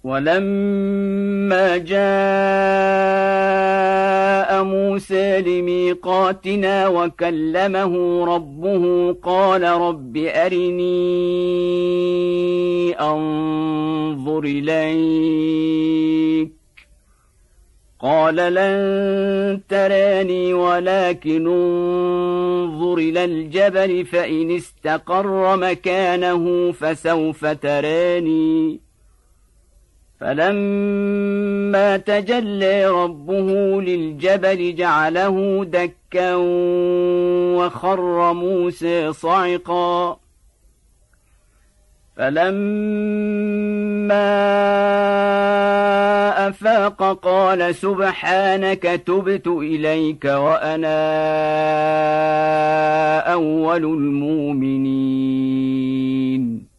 ولما جاء موسى لميقاتنا وكلمه ربه قال رب أرني أنظر إليك قال لن تراني ولكن انظر إلى الجبل فإن استقر مكانه فسوف تراني فلما تجلى ربه للجبل جعله دكا وخر موسى صعقا فلما أفاق قال سبحانك تبت إليك وأنا أول المؤمنين